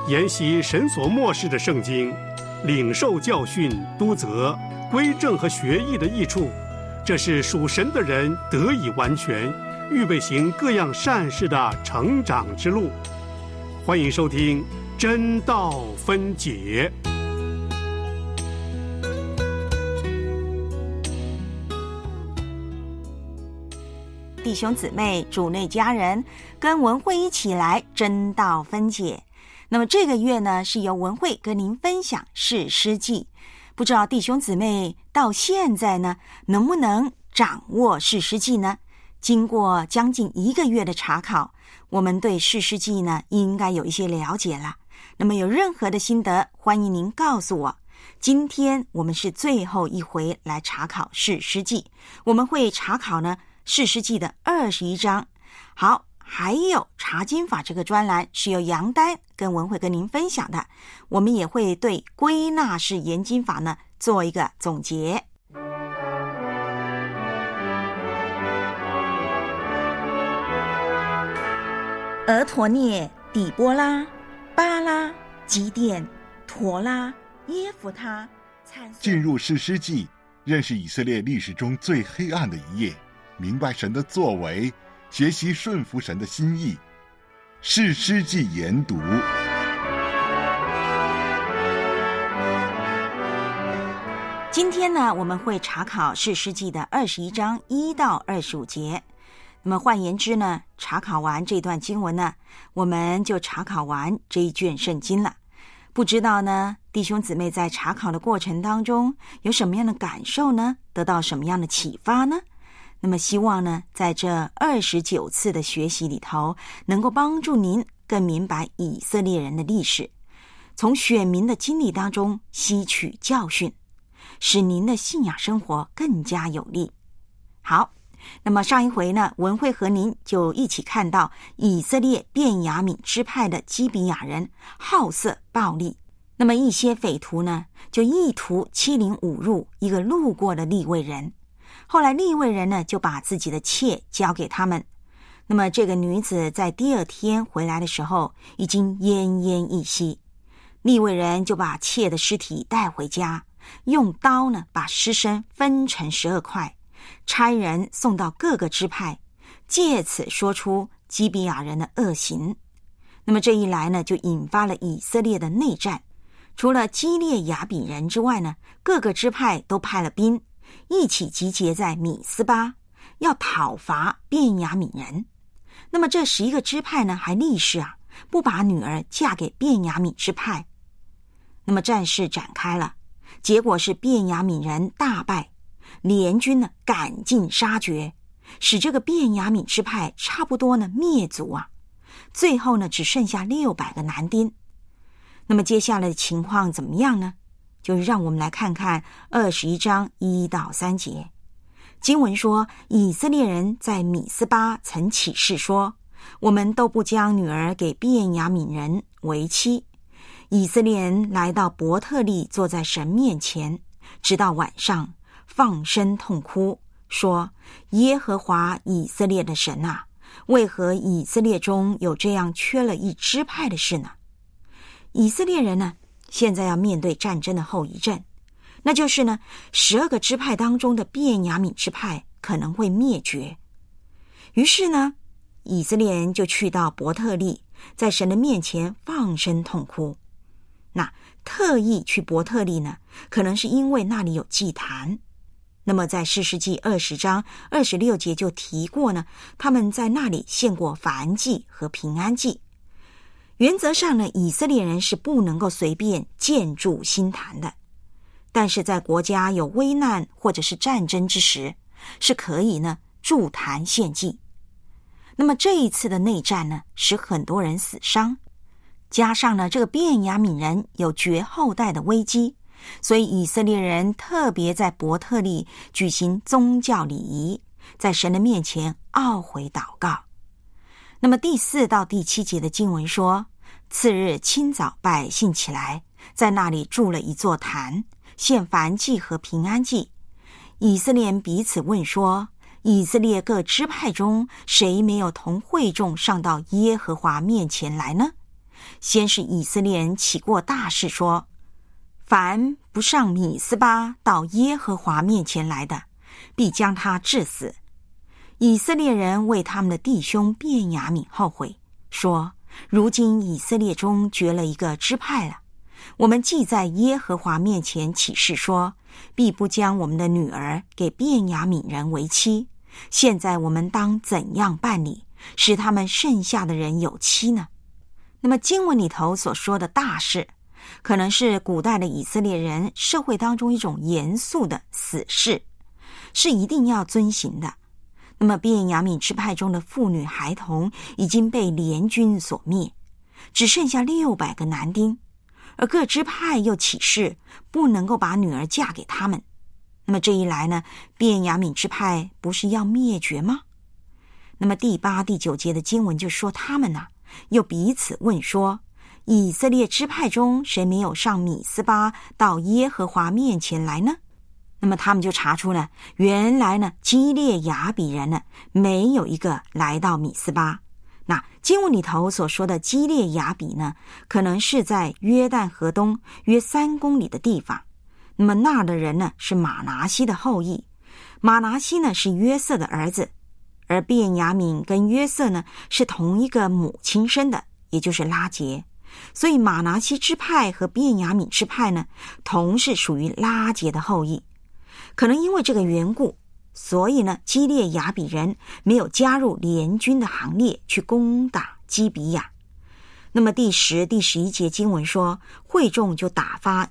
研习神所默示的圣经，领受教训、督责、归正和学义的益处，这是属神的人得以完全，预备行各样善事的成长之路。欢迎收听真道分解。 弟兄姊妹、主内家人，跟文慧一起来真道分解。那么这个月呢，是由文慧跟您分享士师记。不知道弟兄姊妹到现在呢，能不能掌握士师记呢？经过将近1个月的查考，我们对士师记呢，应该有一些了解了。那么有任何的心得，欢迎您告诉我。今天我们是最后一回来查考士师记，我们会查考呢士师记的21章。好，还有查经法这个专栏是由杨丹跟文慧跟您分享的，我们也会对归纳式研经法呢做一个总结。俄陀涅、底波拉、巴拉、基甸、陀拉、耶弗他。 进入士师记，认识以色列历史中最黑暗的一页，明白神的作为，学习顺服神的心意。士师记研读。 今天呢，我们会查考士师记的21章1到25节。那么换言之呢，查考完这段经文呢，我们就查考完这一卷圣经了。不知道呢，弟兄姊妹在查考的过程当中有什么样的感受呢？得到什么样的启发呢？那么希望呢，在这29次的学习里头，能够帮助您更明白以色列人的历史，从选民的经历当中吸取教训，使您的信仰生活更加有力。好，那么上一回呢，文慧和您就一起看到以色列便雅悯支派的基比亚人好色暴力，那么一些匪徒呢，就意图欺凌侮辱一个路过的利未人。后来利未人呢，就把自己的妾交给他们。那么这个女子在第2天回来的时候，已经奄奄一息。利未人就把妾的尸体带回家，用刀呢把尸身分成12块，差人送到各个支派，借此说出基比亚人的恶行。那么这一来呢，就引发了以色列的内战。除了基列雅比人之外呢，各个支派都派了兵，一起集结在米斯巴，要讨伐便雅悯人。那么这11个支派呢，还立誓不把女儿嫁给便雅悯支派。那么战事展开了，结果是便雅悯人大败，联军呢赶尽杀绝，使这个便雅悯支派差不多呢灭族最后呢只剩下600个男丁。那么接下来的情况怎么样呢？就是让我们来看看21章1到3节。经文说，以色列人在米斯巴曾起誓说，我们都不将女儿给便雅悯人为妻。以色列人来到伯特利，坐在神面前，直到晚上，放声痛哭，说，耶和华以色列的神为何以色列中有这样缺了一支派的事呢？以色列人呢，现在要面对战争的后遗症，那就是呢，12个支派当中的便雅悯支派可能会灭绝。于是呢，以色列人就去到伯特利，在神的面前放声痛哭。那特意去伯特利呢，可能是因为那里有祭坛。那么在士师记20章26节就提过呢，他们在那里献过燔祭和平安祭。原则上呢，以色列人是不能够随便建筑新坛的，但是在国家有危难或者是战争之时，是可以呢筑坛献祭。那么这一次的内战呢，使很多人死伤，加上呢这个便雅悯人有绝后代的危机，所以以色列人特别在伯特利举行宗教礼仪，在神的面前懊悔祷告。那么第4到第7节的经文说，次日清早百姓起来，在那里筑了一座坛，献燔祭和平安祭。以色列人彼此问说，以色列各支派中谁没有同会众上到耶和华面前来呢？ 先是以色列人起过大誓说，凡不上米斯巴到耶和华面前来的，必将他治死。以色列人为他们的弟兄便雅悯后悔，说，如今以色列中绝了一个支派了。我们既在耶和华面前起誓说，必不将我们的女儿给便雅悯人为妻。现在我们当怎样办理，使他们剩下的人有妻呢？那么经文里头所说的大事，可能是古代的以色列人社会当中一种严肃的死誓，是一定要遵行的。那么便雅悯支派中的妇女孩童已经被联军所灭，只剩下600个男丁，而各支派又起誓不能够把女儿嫁给他们。那么这一来呢，便雅悯支派不是要灭绝吗？那么第8、第9节的经文就说他们又彼此问说，以色列支派中谁没有上米斯巴到耶和华面前来呢？那么他们就查出了，原来呢基列雅比人呢没有一个来到米斯巴。那经文里头所说的基列雅比呢，可能是在约旦河东约3公里的地方。那么那儿的人呢是马拿西的后裔，马拿西呢是约瑟的儿子，而便雅悯跟约瑟呢是同一个母亲生的，也就是拉结。所以马拿西支派和便雅悯支派呢同是属于拉结的后裔。可能因为这个缘故，所以呢基列雅比人没有加入联军的行列去攻打基比亚。那么第10、第11节经文说，会众就打发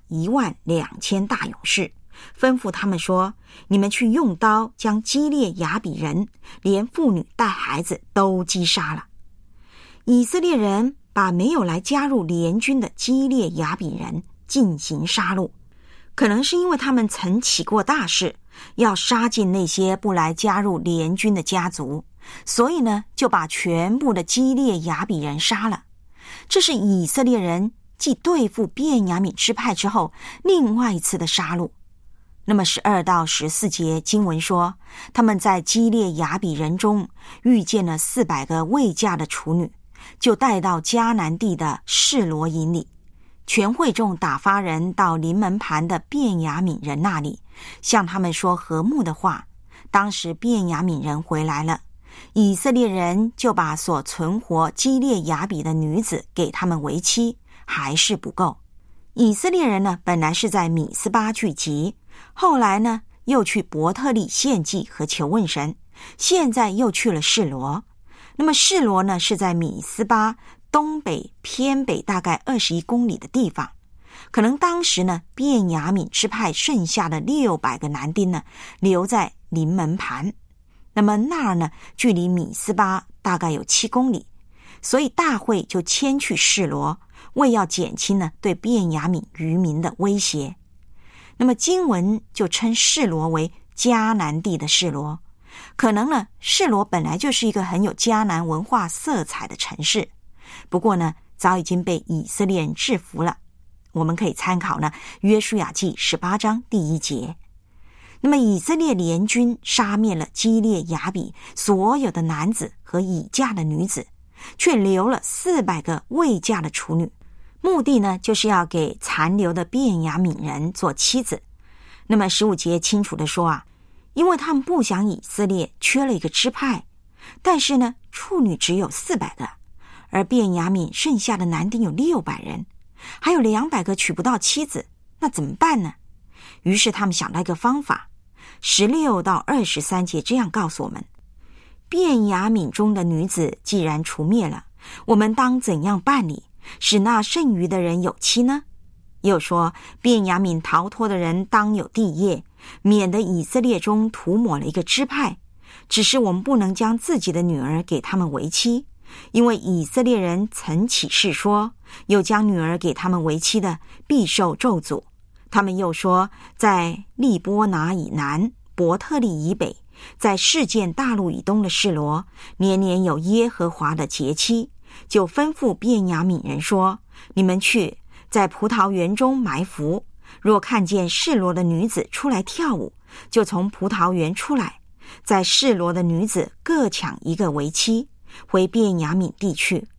12000大勇士，吩咐他们说，你们去用刀将基列雅比人连妇女带孩子都击杀了。以色列人把没有来加入联军的基列雅比人进行杀戮，可能是因为他们曾起过大誓要杀尽那些不来加入联军的家族，所以呢就把全部的基列雅比人杀了。这是以色列人继对付便雅悯支派之后另外一次的杀戮。那么12到14节经文说，他们在基列雅比人中遇见了400个未嫁的处女，就带到迦南地的示罗营里。全会众打发人到临门盘的便雅悯人那里，向他们说和睦的话。当时便雅悯人回来了，以色列人就把所存活基列雅比的女子给他们为妻，还是不够。以色列人呢，本来是在米斯巴聚集，后来呢又去伯特利献祭和求问神，现在又去了示罗。那么示罗呢是在米斯巴东北偏北大概21公里的地方。可能当时呢便雅悯支派剩下的600个男丁呢留在临门盘，那么那儿呢距离米斯巴大概有7公里，所以大会就迁去示罗，为要减轻呢对便雅悯渔民的威胁。那么经文就称示罗为迦南地的示罗，可能呢示罗本来就是一个很有迦南文化色彩的城市，不过呢早已经被以色列人制服了。我们可以参考呢约书亚记18章第1节。那么以色列联军杀灭了基列雅比所有的男子和已嫁的女子，却留了400个未嫁的处女，目的呢就是要给残留的便雅悯人做妻子。那么15节清楚地说因为他们不想以色列缺了一个支派，但是呢处女只有400个，而便雅悯剩下的男丁有600人，还有200个娶不到妻子，那怎么办呢？于是他们想到一个方法。16到23节这样告诉我们，便雅悯中的女子既然除灭了，我们当怎样办理，使那剩余的人有妻呢？又说，便雅悯逃脱的人当有地业，免得以色列中涂抹了一个支派。只是我们不能将自己的女儿给他们为妻，因为以色列人曾起誓说，又将女儿给他们为妻的必受咒诅。他们又说，在利波拿以南、伯特利以北，在事件大陆以东的示罗，年年有耶和华的节期，就吩咐便雅悯人说，你们去在葡萄园中埋伏，若看见示罗的女子出来跳舞，就从葡萄园出来，在示罗的女子各抢一个为妻，回便雅悯地去。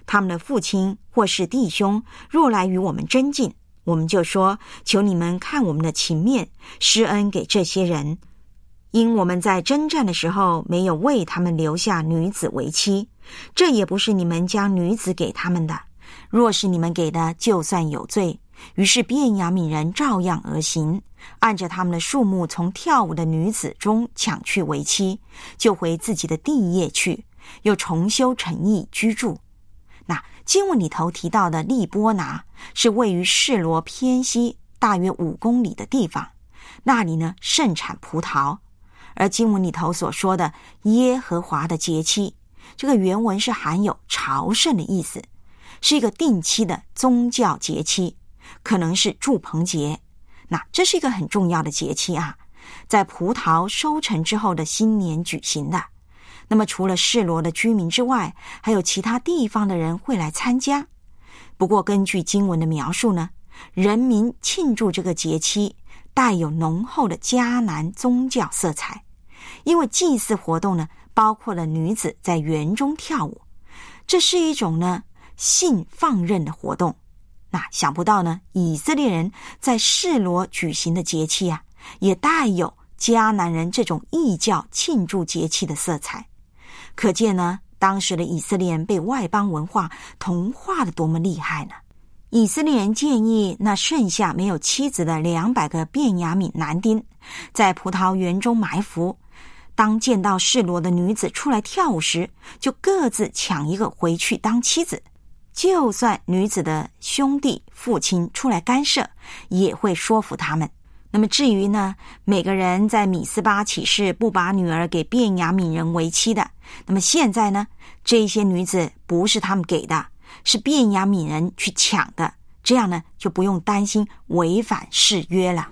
他们的父亲或是弟兄若来与我们争竞，我们就说，求你们看我们的情面，施恩给这些人，因我们在征战的时候没有为他们留下女子为妻，这也不是你们将女子给他们的，若是你们给的，就算有罪。于是便雅悯人照样而行，按着他们的数目从跳舞的女子中抢去为妻，就回自己的地业去，又重修城邑居住。那经文里头提到的利波拿是位于示罗偏西大约5公里的地方，那里呢盛产葡萄。而经文里头所说的耶和华的节期，这个原文是含有朝圣的意思，是一个定期的宗教节期，可能是住棚节。那这是一个很重要的节期啊，在葡萄收成之后的新年举行的。那么除了示罗的居民之外，还有其他地方的人会来参加。不过根据经文的描述呢，人民庆祝这个节期带有浓厚的迦南宗教色彩，因为祭祀活动呢包括了女子在园中跳舞，这是一种呢性放任的活动。那想不到呢，以色列人在示罗举行的节期啊，也带有迦南人这种异教庆祝节期的色彩。可见呢，当时的以色列人被外邦文化同化的多么厉害呢？以色列人建议那剩下没有妻子的200个便雅悯男丁在葡萄园中埋伏，当见到示罗的女子出来跳舞时，就各自抢一个回去当妻子。就算女子的兄弟父亲出来干涉，也会说服他们。那么至于呢，每个人在米斯巴起誓不把女儿给便雅悯人为妻的，那么现在呢，这些女子不是他们给的，是便雅悯人去抢的，这样呢就不用担心违反誓约了。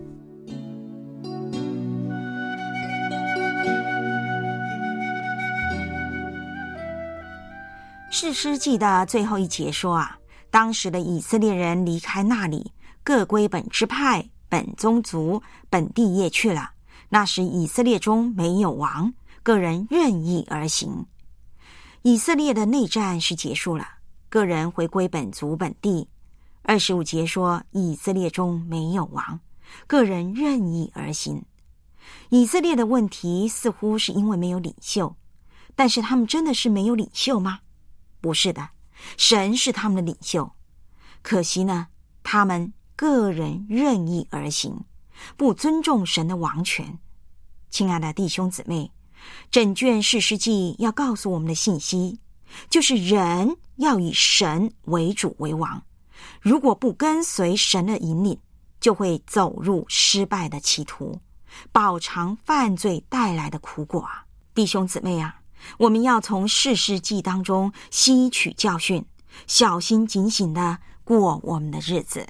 士师记的最后一节说啊，当时的以色列人离开那里，各归本支派、本宗族、本地业去了。那时以色列中没有王，个人任意而行。以色列的内战是结束了，个人回归本族本地。25节说，以色列中没有王，个人任意而行。以色列的问题似乎是因为没有领袖，但是他们真的是没有领袖吗？不是的，神是他们的领袖。可惜呢，他们个人任意而行，不尊重神的王权。亲爱的弟兄姊妹，整卷士师记要告诉我们的信息，就是人要以神为主为王，如果不跟随神的引领，就会走入失败的歧途，饱尝犯罪带来的苦果啊！弟兄姊妹啊，我们要从士师记当中吸取教训，小心警醒地过我们的日子。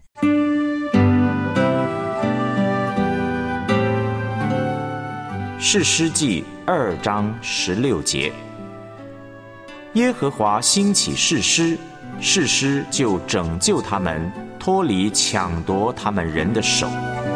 士师记2章16节，耶和华兴起士师，士师就拯救他们，脱离抢夺他们人的手。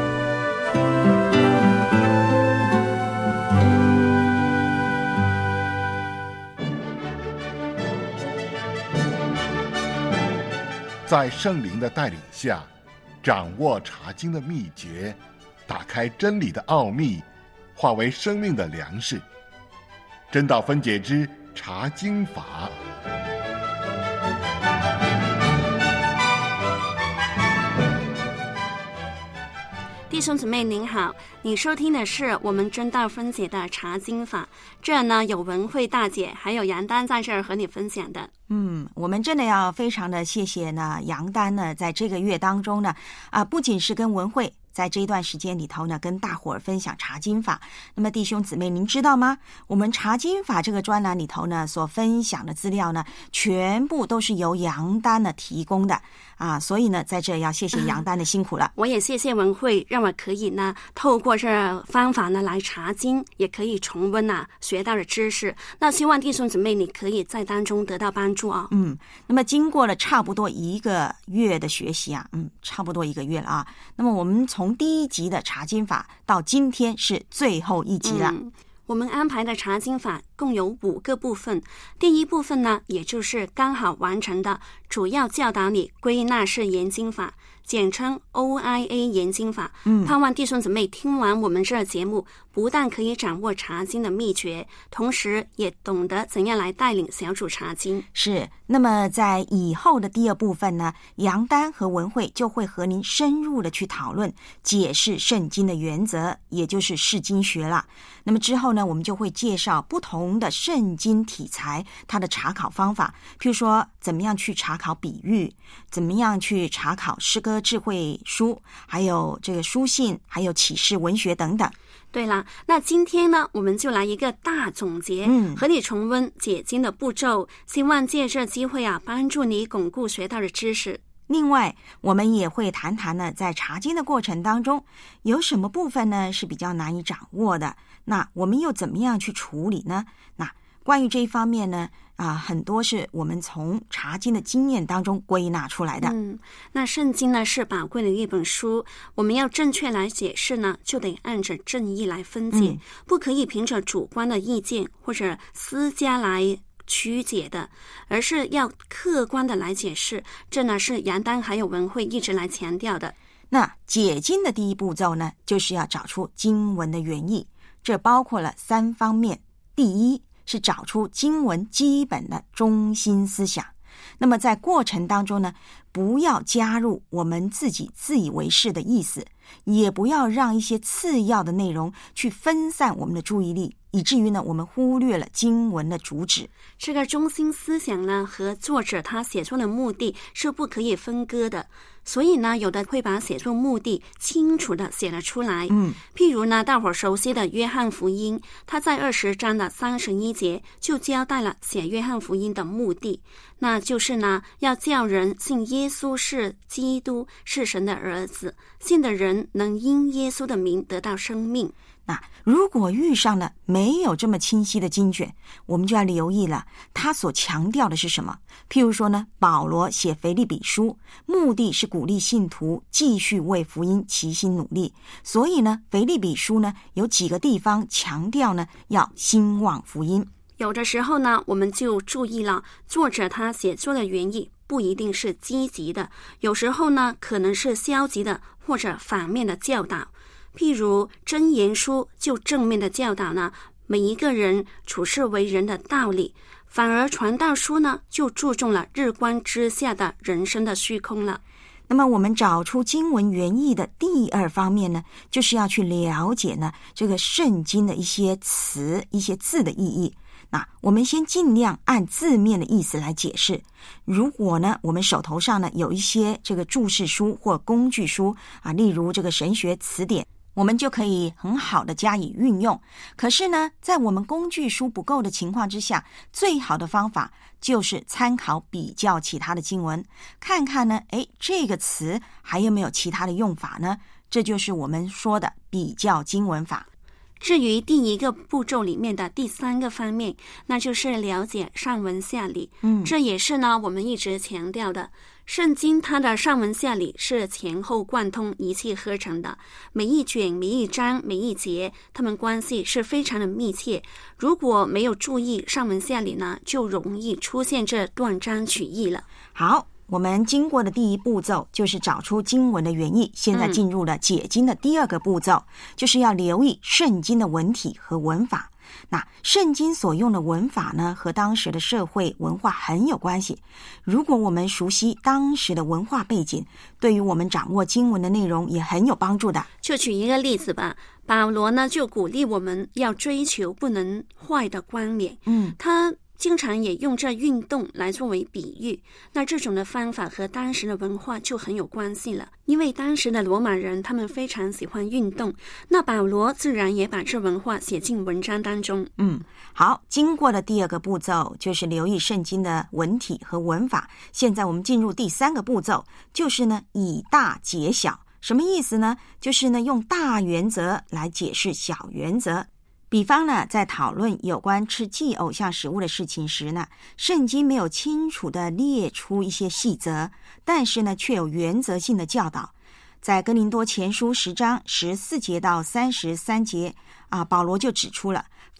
在圣灵的带领下，掌握查经的秘诀，打开真理的奥秘，化为生命的粮食。真道分解之查经法。 弟兄姊妹您好，你收听的是我们真道分解的查经法，这呢有文慧大姐还有杨丹在这儿和你分享的。 我们真的要非常的谢谢呢杨丹呢，在这个月当中呢不仅是跟文慧在这一段时间里头呢，跟大伙儿分享查经法。那么弟兄姊妹，您知道吗？我们查经法这个专栏里头呢，所分享的资料呢，全部都是由杨丹呢提供的啊。所以呢，在这要谢谢杨丹的辛苦了。 我也谢谢文慧，让我可以呢透过这方法呢来查经，也可以重温学到的知识。那希望弟兄姊妹你可以在当中得到帮助啊。 那么经过了差不多1个月的学习啊，差不多1个月了啊。那么我们从第1集的查经法到今天是最后1集了。 我们安排的查经法共有5个部分。第一部分呢，也就是刚好完成的主要教导你归纳式研经法，简称 OIA 研经法。盼望弟兄姊妹听完我们这个节目，不但可以掌握查经的秘诀，同时也懂得怎样来带领小组查经。 是，那么在以后的第2部分呢，杨丹和文慧就会和您深入的去讨论解释圣经的原则，也就是释经学了。那么之后呢，我们就会介绍不同的圣经题材，它的查考方法，譬如说怎么样去查考比喻，怎么样去查考诗歌智慧书，还有这个书信，还有启示文学等等。 对了，那今天呢，我们就来一个大总结，和你重温解经的步骤，希望借这机会帮助你巩固学到的知识。 另外，我们也会谈谈呢，在查经的过程当中，有什么部分呢是比较难以掌握的，那我们又怎么样去处理呢？那关于这一方面呢，很多是我们从查经的经验当中归纳出来的。 那圣经呢是宝贵的一本书，我们要正确来解释呢，就得按着正义来分解，不可以凭着主观的意见或者私家来曲解的，而是要客观的来解释。这呢是杨丹还有文慧一直来强调的。 那解经的第一步骤呢，就是要找出经文的原意，这包括了3方面。第一是找出经文基本的中心思想，那么在过程当中呢，不要加入我们自己自以为是的意思，也不要让一些次要的内容去分散我们的注意力，以至于呢，我们忽略了经文的主旨。 这个中心思想呢，和作者他写作的目的是不可以分割的。所以呢，有的会把写作目的清楚的写了出来。譬如呢，大伙儿熟悉的约翰福音，他在20章的31节就交代了写约翰福音的目的，那就是呢，要叫人信耶稣是基督，是神的儿子，信的人能因耶稣的名得到生命。 那如果遇上了没有这么清晰的经卷，我们就要留意了，他所强调的是什么。譬如说呢，保罗写腓立比书，目的是鼓励信徒继续为福音齐心努力，所以呢，腓立比书呢有几个地方强调呢要兴旺福音。 有的时候呢，我们就注意了，作者他写作的原意不一定是积极的，有时候呢可能是消极的或者反面的教导。譬如箴言书就正面的教导呢每一个人处事为人的道理，反而传道书呢就注重了日光之下的人生的虚空了。 那么我们找出经文原意的第2方面呢，就是要去了解呢这个圣经的一些词、一些字的意义。那我们先尽量按字面的意思来解释。如果呢，我们手头上呢有一些这个注释书或工具书例如这个神学词典，我们就可以很好的加以运用。可是呢，在我们工具书不够的情况之下，最好的方法就是参考比较其他的经文，看看呢，这个词还有没有其他的用法呢？这就是我们说的比较经文法。 至于第1个步骤里面的第3个方面，那就是了解上文下理。这也是呢我们一直强调的，圣经它的上文下理是前后贯通、一气呵成的，每一卷、每一章、每一节，它们关系是非常的密切。如果没有注意上文下理呢，就容易出现这断章取义了。 好，我们经过的第1步骤就是找出经文的原意，现在进入了解经的第2个步骤，就是要留意圣经的文体和文法。那圣经所用的文法呢，和当时的社会文化很有关系。如果我们熟悉当时的文化背景，对于我们掌握经文的内容也很有帮助的。 就举一个例子吧，保罗呢就鼓励我们要追求不能坏的冠冕。他经常也用这运动来作为比喻，那这种的方法和当时的文化就很有关系了，因为当时的罗马人他们非常喜欢运动，那保罗自然也把这文化写进文章当中。 好，经过的第2个步骤就是留意圣经的文体和文法。现在我们进入第3个步骤，就是呢以大解小。什么意思呢？就是呢用大原则来解释小原则。比方呢，在讨论有关吃祭偶像食物的事情时呢，圣经没有清楚地列出一些细则，但是呢，却有原则性的教导。在哥林多前书10章14节到33节保罗就指出了，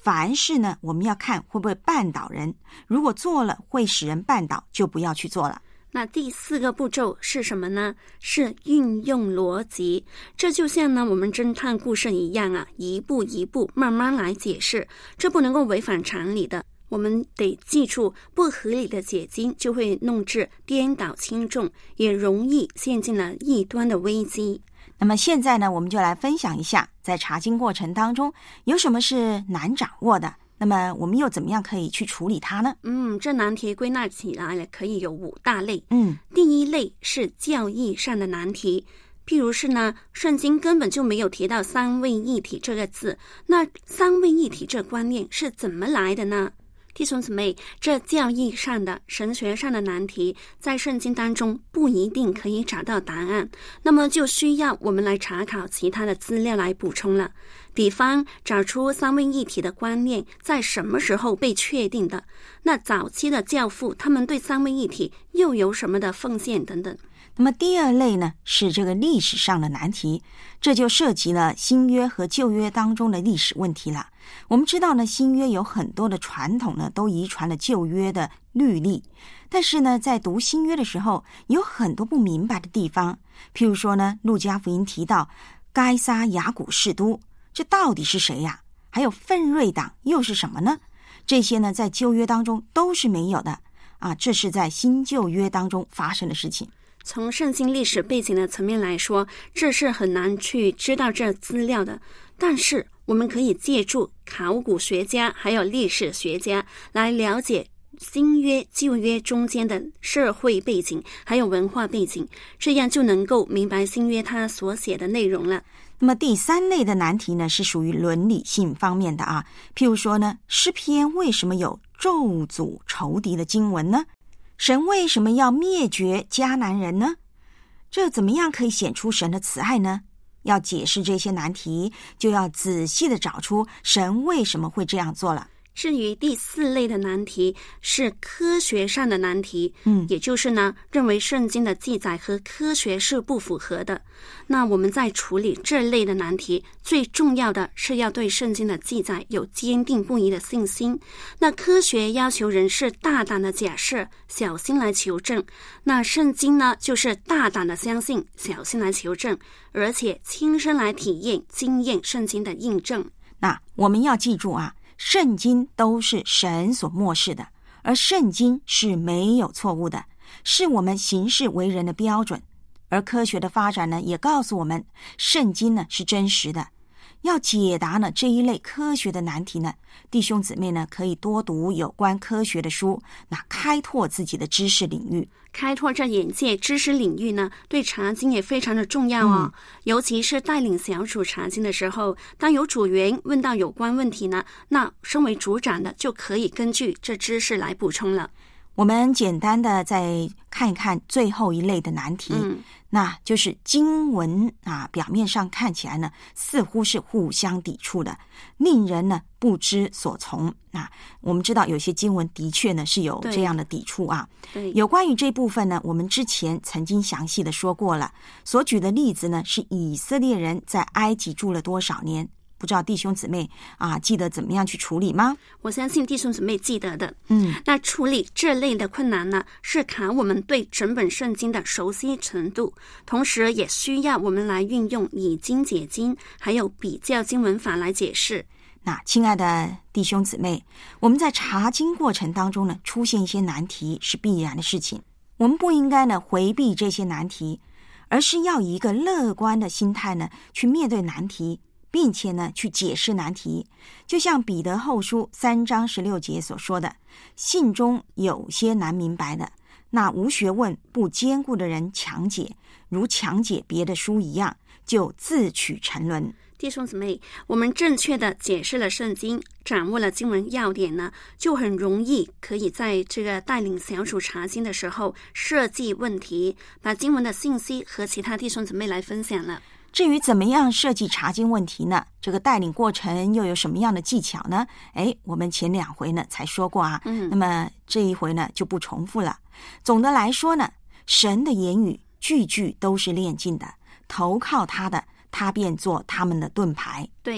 凡事呢，我们要看会不会绊倒人，如果做了会使人绊倒，就不要去做了。 那第4个步骤是什么呢？是运用逻辑。这就像呢我们侦探故事一样啊，一步一步慢慢来解释，这不能够违反常理的。我们得记住，不合理的解经就会弄致颠倒轻重，也容易陷进了异端的危机。 那么现在呢，我们就来分享一下，在查经过程当中有什么是难掌握的，那么我们又怎么样可以去处理它呢？ 这难题归纳起来可以有5大类。第一类是教义上的难题，譬如是呢，圣经根本就没有提到三位一体这个字，那三位一体这观念是怎么来的呢？弟兄姊妹，这教义上的、神学上的难题，在圣经当中不一定可以找到答案，那么就需要我们来查考其他的资料来补充了。比方找出三位一体的观念在什么时候被确定的，那早期的教父他们对三位一体又有什么的奉献等等。 那么第2类呢，是这个历史上的难题，这就涉及了新约和旧约当中的历史问题了。我们知道呢，新约有很多的传统呢，都遗传了旧约的律例，但是呢，在读新约的时候，有很多不明白的地方。譬如说呢，路加福音提到该撒亚古士都，这到底是谁呀？还有奋锐党又是什么呢？这些呢，在旧约当中都是没有的啊，这是在新旧约当中发生的事情。 从圣经历史背景的层面来说，这是很难去知道这资料的，但是我们可以借助考古学家还有历史学家来了解新约旧约中间的社会背景还有文化背景，这样就能够明白新约它所写的内容了。 那么第3类的难题呢，是属于伦理性方面的啊。譬如说呢，诗篇为什么有咒诅仇敌的经文呢？神为什么要灭绝迦南人呢？这怎么样可以显出神的慈爱呢？要解释这些难题，就要仔细的找出神为什么会这样做了。 至于第4类的难题是科学上的难题，也就是呢，认为圣经的记载和科学是不符合的。那我们在处理这类的难题，最重要的是要对圣经的记载有坚定不移的信心。那科学要求人是大胆的假设，小心来求证。那圣经呢，就是大胆的相信，小心来求证，而且亲身来体验、经验圣经的印证。 那我们要记住啊，圣经都是神所默示的，而圣经是没有错误的，是我们行事为人的标准。而科学的发展呢，也告诉我们圣经呢是真实的。要解答呢这一类科学的难题呢，弟兄姊妹呢可以多读有关科学的书，那开拓自己的知识领域。 开拓这眼界知识领域呢，对查经也非常的重要哦。尤其是带领小组查经的时候，当有组员问到有关问题呢，那身为组长的就可以根据这知识来补充了。 我们简单的再看一看最后一类的难题，那就是经文啊，表面上看起来呢，似乎是互相抵触的，令人呢不知所从。那我们知道有些经文的确呢是有这样的抵触啊。有关于这部分呢，我们之前曾经详细的说过了，所举的例子呢是以色列人在埃及住了多少年。不知道弟兄姊妹啊，记得怎么样去处理吗？ 我相信弟兄姊妹记得的。那处理这类的困难呢，是考我们对整本圣经的熟悉程度，同时也需要我们来运用以经解经，还有比较经文法来解释。 那亲爱的弟兄姊妹，我们在查经过程当中呢，出现一些难题是必然的事情，我们不应该呢回避这些难题，而是要以一个乐观的心态呢去面对难题，并且呢去解释难题。就像彼得后书3章16节所说的，信中有些难明白的，那无学问不坚固的人强解，如强解别的书一样，就自取沉沦。 弟兄姊妹，我们正确的解释了圣经，掌握了经文要点呢，就很容易可以在这个带领小组查经的时候设计问题，把经文的信息和其他弟兄姊妹来分享了。 至于怎么样设计查经问题呢？这个带领过程又有什么样的技巧呢？我们前2回呢才说过啊，那么这一回呢就不重复了。总的来说呢，神的言语句句都是炼净的，投靠他的，他便做他们的盾牌。 对，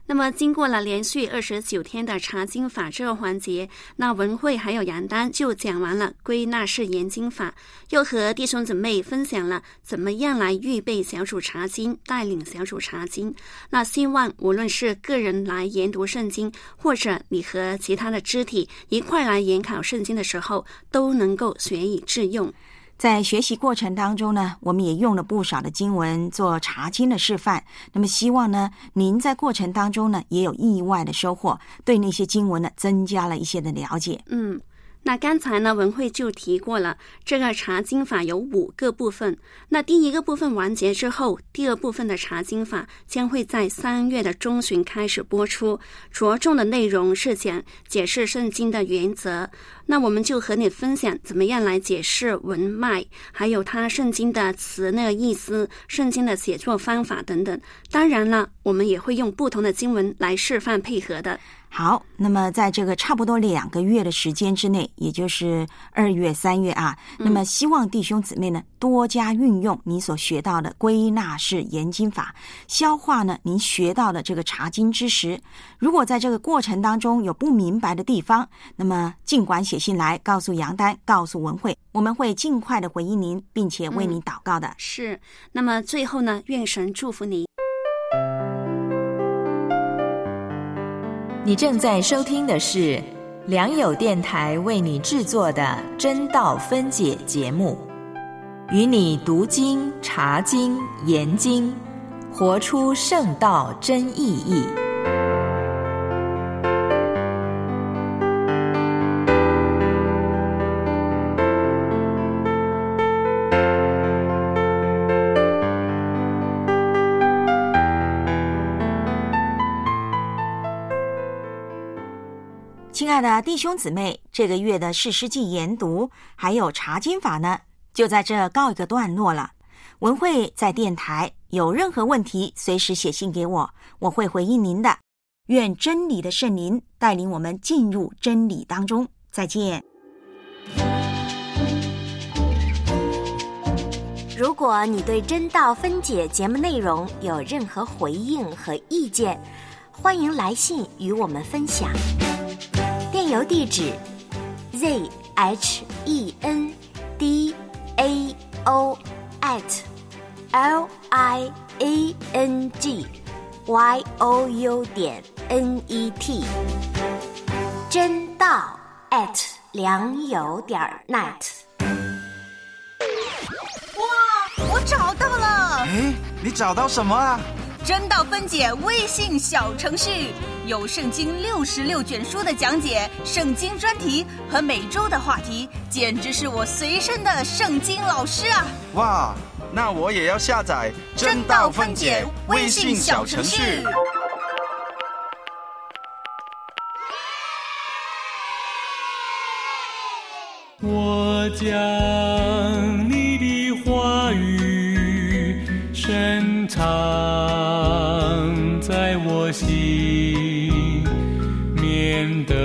那么经过了连续29天的查经法这个环节，那文慧还有杨丹就讲完了归纳式研经法，又和弟兄姊妹分享了怎么样来预备小组查经，带领小组查经。那希望无论是个人来研读圣经，或者你和其他的肢体一块来研考圣经的时候，都能够学以致用。 在学习过程当中呢，我们也用了不少的经文做查经的示范。那么希望呢，您在过程当中呢，也有意外的收获，对那些经文呢，增加了一些的了解。 那刚才呢，文慧就提过了，这个查经法有5个部分。那第一个部分完结之后，第二部分的查经法将会在3月的中旬开始播出，着重的内容是解释圣经的原则。那我们就和你分享怎么样来解释文脉，还有它圣经的词那个意思，圣经的写作方法等等。当然了，我们也会用不同的经文来示范配合的。 好，那么在这个差不多2个月的时间之内，也就是2月、3月啊，那么希望弟兄姊妹呢多加运用你所学到的归纳式研经法，消化呢您学到的这个查经知识。如果在这个过程当中有不明白的地方，那么尽管写信来告诉杨丹，告诉文慧，我们会尽快的回应您，并且为您祷告的。 是。那么最后呢，愿神祝福你。 你正在收听的是良友电台为你制作的真道分解节目，与你读经、查经、研经，活出圣道真意义。 亲爱的弟兄姊妹，这个月的士师记研读还有查经法呢，就在这告一个段落了。文慧在电台，有任何问题随时写信给我，我会回应您的。愿真理的圣灵带领我们进入真理当中。再见。 如果你对真道分解节目内容有任何回应和意见，欢迎来信与我们分享。电邮地址 zhendao@liangyou.net 真道良友.net。 哇，我找到了！ 哎，你找到什么啊？ 真道分解微信小程序，有圣经66卷书的讲解，圣经专题和每周的话题，简直是我随身的圣经老师啊！ 哇，那我也要下载真道分解微信小程序。 我将你的话语深藏在我心，免得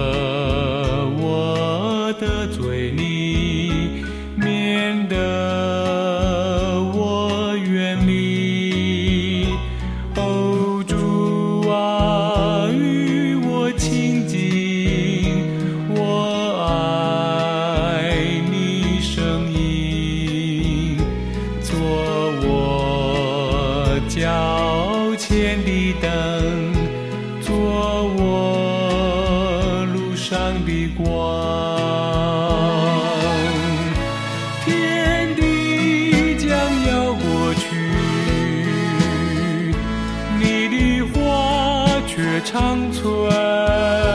我得罪你，免得我远离。哦，主啊，与我亲近，我爱你声音，做我脚前的灯，做我路上的光。天地将要过去，你的话却长存。